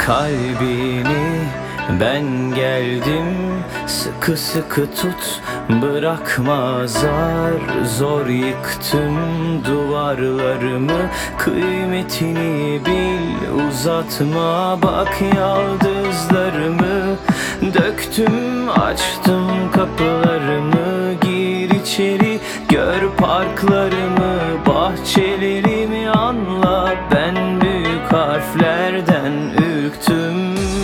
kalbini ben geldim. Sıkı sıkı tut, bırakma, zar zor yıktım duvarlarımı. Kıymetini bil, uzatma, bak yaldızlarımı. Döktüm, açtım kapılarımı, gir içeri, gör parklarımı, bahçelerimi anla. Ben büyük harflerden ürktüm.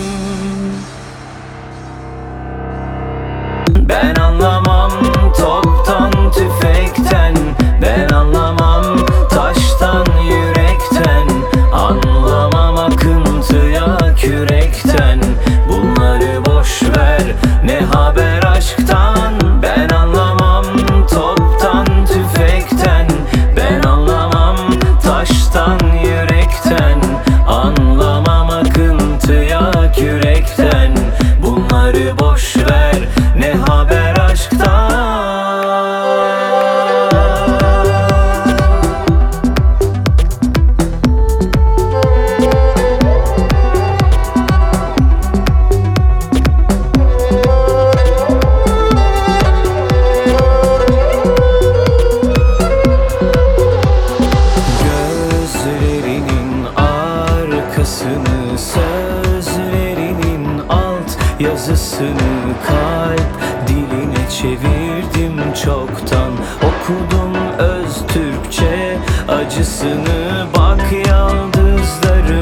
Ben anlamam toptan tüfekten, ben anlamam taştan yürekten, anlamam akıntıya kürekten. Bunları boş ver, ne haber aşktan. Ben anlamam toptan tüfekten, ben anlamam taştan yürekten, anlamam akıntıya kürekten. Bunları boş ver, ne haber aşktan. Gözlerinin arkasını, sözlerinin alt yazısını kalp diline çevirdim çoktan. Okudum öz Türkçe acısını, bak yaldızları